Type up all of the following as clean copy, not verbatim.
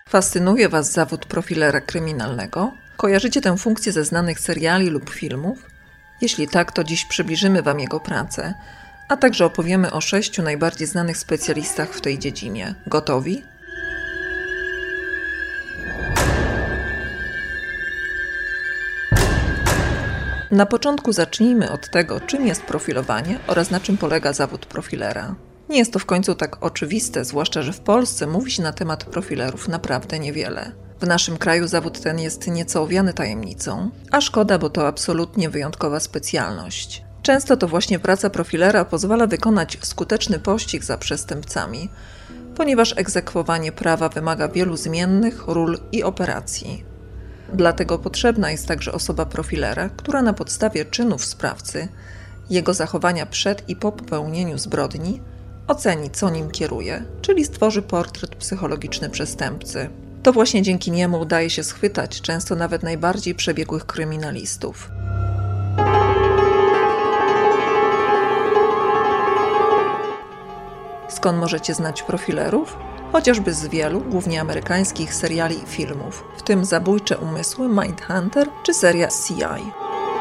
Fascynuje Was zawód profilera kryminalnego? Kojarzycie tę funkcję ze znanych seriali lub filmów? Jeśli tak, to dziś przybliżymy Wam jego pracę, a także opowiemy o 6 najbardziej znanych specjalistach w tej dziedzinie. Gotowi? Na początku zacznijmy od tego, czym jest profilowanie oraz na czym polega zawód profilera. Nie jest to w końcu tak oczywiste, zwłaszcza że w Polsce mówi się na temat profilerów naprawdę niewiele. W naszym kraju zawód ten jest nieco owiany tajemnicą, a szkoda, bo to absolutnie wyjątkowa specjalność. Często to właśnie praca profilera pozwala wykonać skuteczny pościg za przestępcami, ponieważ egzekwowanie prawa wymaga wielu zmiennych, ról i operacji. Dlatego potrzebna jest także osoba profilera, która na podstawie czynów sprawcy, jego zachowania przed i po popełnieniu zbrodni, oceni, co nim kieruje, czyli stworzy portret psychologiczny przestępcy. To właśnie dzięki niemu udaje się schwytać często nawet najbardziej przebiegłych kryminalistów. Skąd możecie znać profilerów? Chociażby z wielu, głównie amerykańskich seriali i filmów, w tym Zabójcze umysły, Mindhunter czy seria CI.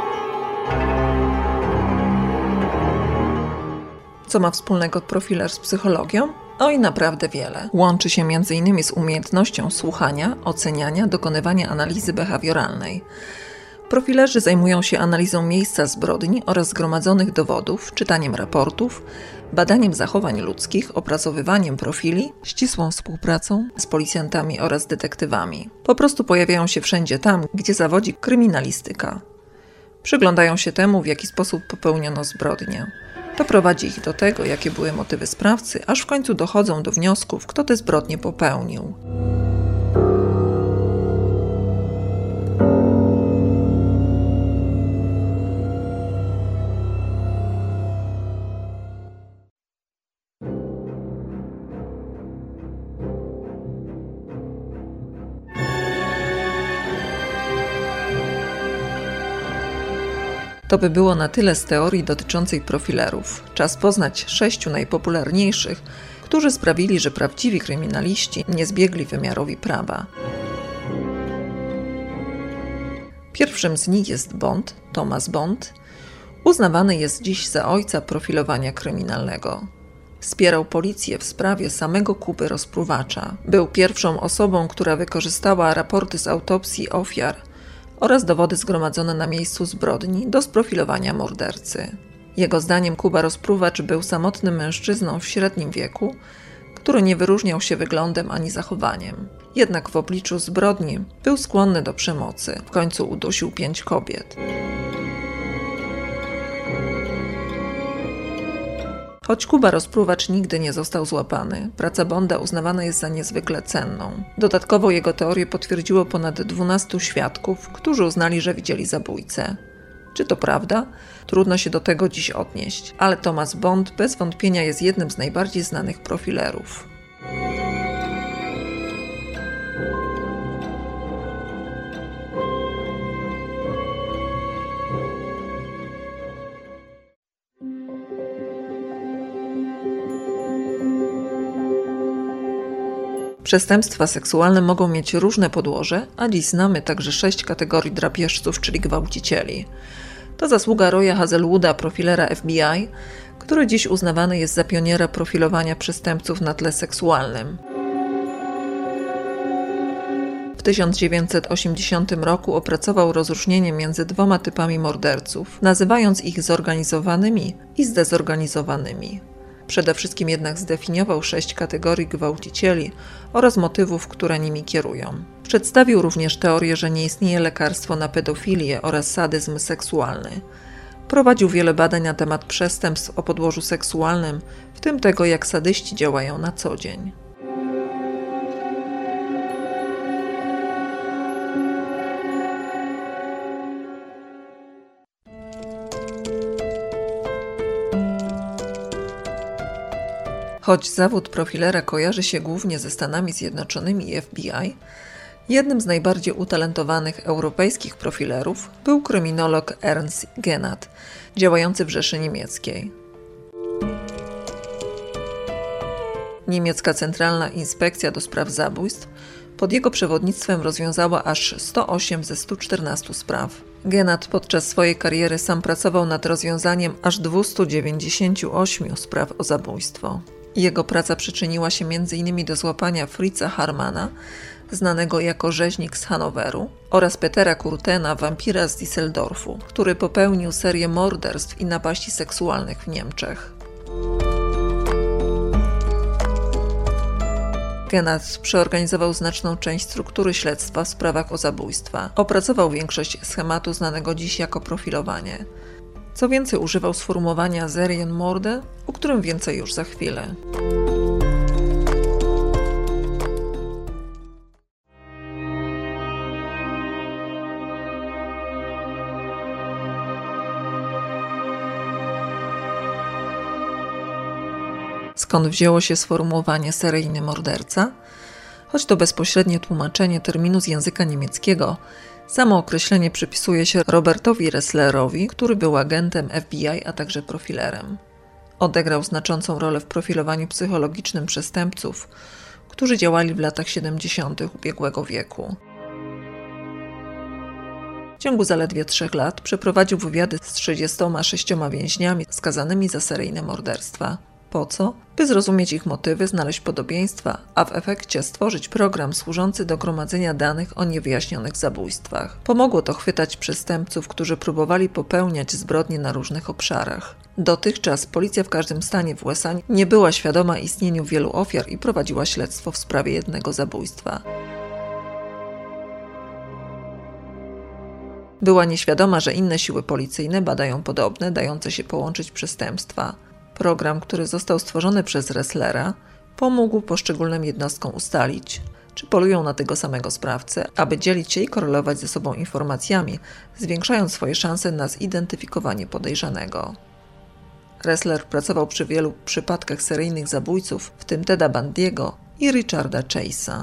Co ma wspólnego profiler z psychologią? Oj, naprawdę wiele. Łączy się m.in. z umiejętnością słuchania, oceniania, dokonywania analizy behawioralnej. Profilerzy zajmują się analizą miejsca zbrodni oraz zgromadzonych dowodów, czytaniem raportów, badaniem zachowań ludzkich, opracowywaniem profili, ścisłą współpracą z policjantami oraz detektywami. Po prostu pojawiają się wszędzie tam, gdzie zawodzi kryminalistyka. Przyglądają się temu, w jaki sposób popełniono zbrodnię. To prowadzi ich do tego, jakie były motywy sprawcy, aż w końcu dochodzą do wniosków, kto tę zbrodnię popełnił. To by było na tyle z teorii dotyczącej profilerów. Czas poznać 6 najpopularniejszych, którzy sprawili, że prawdziwi kryminaliści nie zbiegli wymiarowi prawa. Pierwszym z nich jest Bond, Thomas Bond. Uznawany jest dziś za ojca profilowania kryminalnego. Wspierał policję w sprawie samego Kuby rozpruwacza. Był pierwszą osobą, która wykorzystała raporty z autopsji ofiar oraz dowody zgromadzone na miejscu zbrodni do sprofilowania mordercy. Jego zdaniem Kuba rozpruwacz był samotnym mężczyzną w średnim wieku, który nie wyróżniał się wyglądem ani zachowaniem. Jednak w obliczu zbrodni był skłonny do przemocy. W końcu udusił 5 kobiet. Choć Kuba rozpruwacz nigdy nie został złapany, praca Bonda uznawana jest za niezwykle cenną. Dodatkowo jego teorię potwierdziło ponad 12 świadków, którzy uznali, że widzieli zabójcę. Czy to prawda? Trudno się do tego dziś odnieść, ale Thomas Bond bez wątpienia jest jednym z najbardziej znanych profilerów. Przestępstwa seksualne mogą mieć różne podłoże, a dziś znamy także 6 kategorii drapieżców, czyli gwałcicieli. To zasługa Roya Hazelwooda, profilera FBI, który dziś uznawany jest za pioniera profilowania przestępców na tle seksualnym. W 1980 roku opracował rozróżnienie między 2 typami morderców, nazywając ich zorganizowanymi i zdezorganizowanymi. Przede wszystkim jednak zdefiniował 6 kategorii gwałcicieli oraz motywów, które nimi kierują. Przedstawił również teorię, że nie istnieje lekarstwo na pedofilię oraz sadyzm seksualny. Prowadził wiele badań na temat przestępstw o podłożu seksualnym, w tym tego, jak sadyści działają na co dzień. Choć zawód profilera kojarzy się głównie ze Stanami Zjednoczonymi i FBI, jednym z najbardziej utalentowanych europejskich profilerów był kryminolog Ernst Genat, działający w Rzeszy Niemieckiej. Niemiecka Centralna Inspekcja do Spraw Zabójstw Pod jego przewodnictwem rozwiązała aż 108 ze 114 spraw. Gennat podczas swojej kariery sam pracował nad rozwiązaniem aż 298 spraw o zabójstwo. Jego praca przyczyniła się m.in. do złapania Fritza Harmana, znanego jako rzeźnik z Hanoweru, oraz Petera Kurtena, wampira z Düsseldorfu, który popełnił serię morderstw i napaści seksualnych w Niemczech. Gennat przeorganizował znaczną część struktury śledztwa w sprawach o zabójstwa. Opracował większość schematu znanego dziś jako profilowanie. Co więcej, używał sformułowania Serienmorde, o którym więcej już za chwilę. Skąd wzięło się sformułowanie seryjny morderca? Choć to bezpośrednie tłumaczenie terminu z języka niemieckiego, samo określenie przypisuje się Robertowi Resslerowi, który był agentem FBI, a także profilerem. Odegrał znaczącą rolę w profilowaniu psychologicznym przestępców, którzy działali w latach 70. ubiegłego wieku. W ciągu zaledwie 3 lat przeprowadził wywiady z 36 więźniami skazanymi za seryjne morderstwa. Po co? By zrozumieć ich motywy, znaleźć podobieństwa, a w efekcie stworzyć program służący do gromadzenia danych o niewyjaśnionych zabójstwach. Pomogło to chwytać przestępców, którzy próbowali popełniać zbrodnie na różnych obszarach. Dotychczas policja w każdym stanie w USA nie była świadoma istnieniu wielu ofiar i prowadziła śledztwo w sprawie jednego zabójstwa. Była nieświadoma, że inne siły policyjne badają podobne, dające się połączyć przestępstwa. Program, który został stworzony przez Resslera, pomógł poszczególnym jednostkom ustalić, czy polują na tego samego sprawcę, aby dzielić się i korelować ze sobą informacjami, zwiększając swoje szanse na zidentyfikowanie podejrzanego. Ressler pracował przy wielu przypadkach seryjnych zabójców, w tym Teda Bundy'ego i Richarda Chase'a.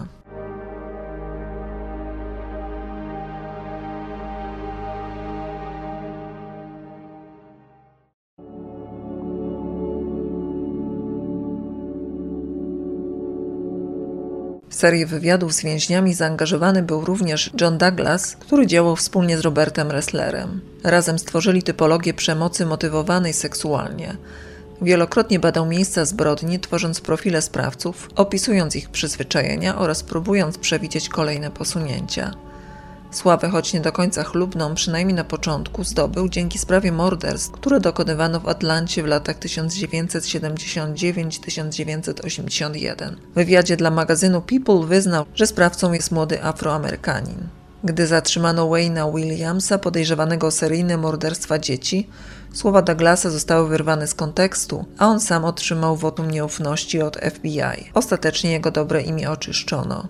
W serię wywiadów z więźniami zaangażowany był również John Douglas, który działał wspólnie z Robertem Resslerem. Razem stworzyli typologię przemocy motywowanej seksualnie. Wielokrotnie badał miejsca zbrodni, tworząc profile sprawców, opisując ich przyzwyczajenia oraz próbując przewidzieć kolejne posunięcia. Sławę, choć nie do końca chlubną, przynajmniej na początku, zdobył dzięki sprawie morderstw, które dokonywano w Atlancie w latach 1979–1981. W wywiadzie dla magazynu People wyznał, że sprawcą jest młody Afroamerykanin. Gdy zatrzymano Wayne'a Williamsa, podejrzewanego o seryjne morderstwa dzieci, słowa Douglasa zostały wyrwane z kontekstu, a on sam otrzymał wotum nieufności od FBI. Ostatecznie jego dobre imię oczyszczono.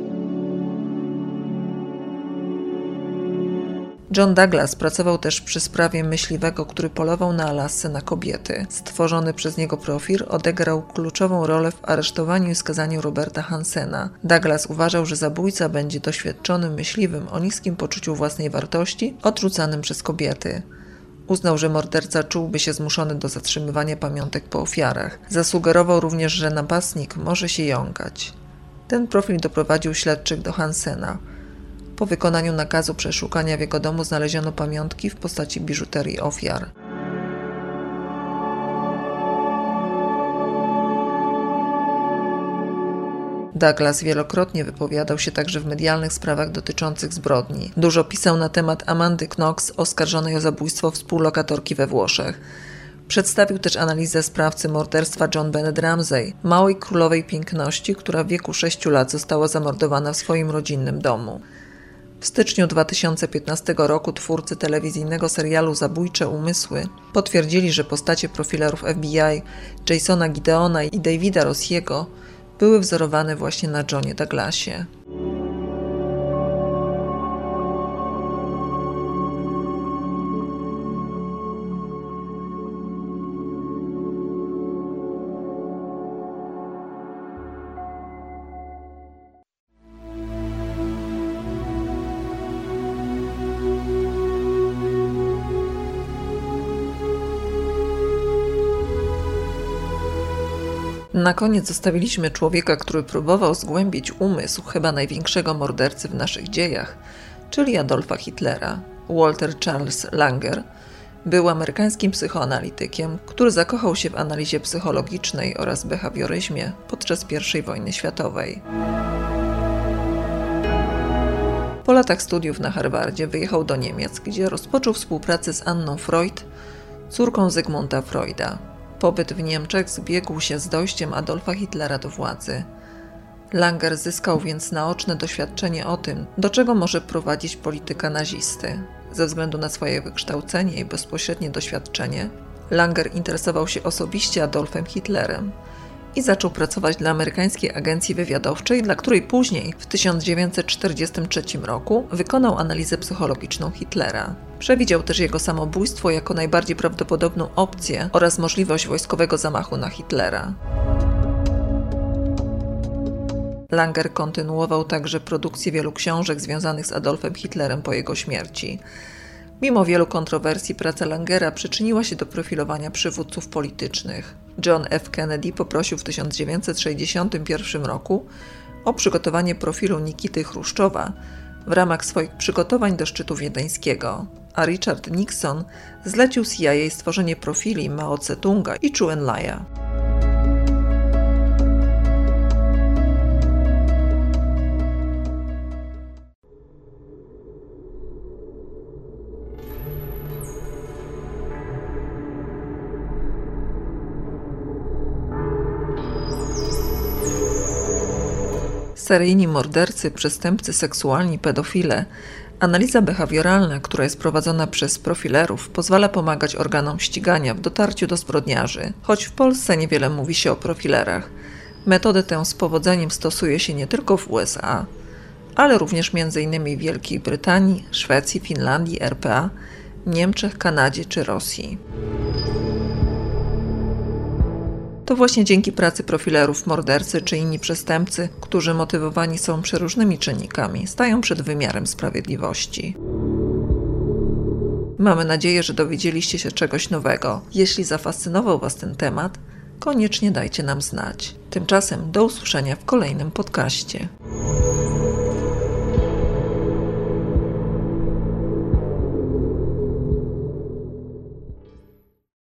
John Douglas pracował też przy sprawie myśliwego, który polował na Alasce na kobiety. Stworzony przez niego profil odegrał kluczową rolę w aresztowaniu i skazaniu Roberta Hansena. Douglas uważał, że zabójca będzie doświadczonym myśliwym o niskim poczuciu własnej wartości, odrzucanym przez kobiety. Uznał, że morderca czułby się zmuszony do zatrzymywania pamiątek po ofiarach. Zasugerował również, że napastnik może się jąkać. Ten profil doprowadził śledczych do Hansena. Po wykonaniu nakazu przeszukania w jego domu znaleziono pamiątki w postaci biżuterii ofiar. Douglas wielokrotnie wypowiadał się także w medialnych sprawach dotyczących zbrodni. Dużo pisał na temat Amandy Knox, oskarżonej o zabójstwo współlokatorki we Włoszech. Przedstawił też analizę sprawcy morderstwa John Bennett Ramsey, małej królowej piękności, która w wieku 6 lat została zamordowana w swoim rodzinnym domu. W styczniu 2015 roku twórcy telewizyjnego serialu Zabójcze umysły potwierdzili, że postacie profilerów FBI Jasona Gideona i Davida Rossiego były wzorowane właśnie na Johnie Douglasie. Na koniec zostawiliśmy człowieka, który próbował zgłębić umysł chyba największego mordercy w naszych dziejach, czyli Adolfa Hitlera. Walter Charles Langer był amerykańskim psychoanalitykiem, który zakochał się w analizie psychologicznej oraz behawioryzmie podczas I wojny światowej. Po latach studiów na Harvardzie wyjechał do Niemiec, gdzie rozpoczął współpracę z Anną Freud, córką Zygmunta Freuda. Pobyt w Niemczech zbiegł się z dojściem Adolfa Hitlera do władzy. Langer zyskał więc naoczne doświadczenie o tym, do czego może prowadzić polityka nazisty. Ze względu na swoje wykształcenie i bezpośrednie doświadczenie, Langer interesował się osobiście Adolfem Hitlerem i zaczął pracować dla amerykańskiej agencji wywiadowczej, dla której później, w 1943 roku, wykonał analizę psychologiczną Hitlera. Przewidział też jego samobójstwo jako najbardziej prawdopodobną opcję oraz możliwość wojskowego zamachu na Hitlera. Langer kontynuował także produkcję wielu książek związanych z Adolfem Hitlerem po jego śmierci. Mimo wielu kontrowersji praca Langera przyczyniła się do profilowania przywódców politycznych. John F. Kennedy poprosił w 1961 roku o przygotowanie profilu Nikity Chruszczowa w ramach swoich przygotowań do szczytu wiedeńskiego, a Richard Nixon zlecił CIA stworzenie profili Mao Tse-tunga i Zhou Enlaia. Seryjni mordercy, przestępcy seksualni, pedofile. Analiza behawioralna, która jest prowadzona przez profilerów, pozwala pomagać organom ścigania w dotarciu do zbrodniarzy. Choć w Polsce niewiele mówi się o profilerach, metodę tę z powodzeniem stosuje się nie tylko w USA, ale również m.in. w Wielkiej Brytanii, Szwecji, Finlandii, RPA, Niemczech, Kanadzie czy Rosji. To właśnie dzięki pracy profilerów mordercy czy inni przestępcy, którzy motywowani są przeróżnymi czynnikami, stają przed wymiarem sprawiedliwości. Mamy nadzieję, że dowiedzieliście się czegoś nowego. Jeśli zafascynował Was ten temat, koniecznie dajcie nam znać. Tymczasem do usłyszenia w kolejnym podcaście.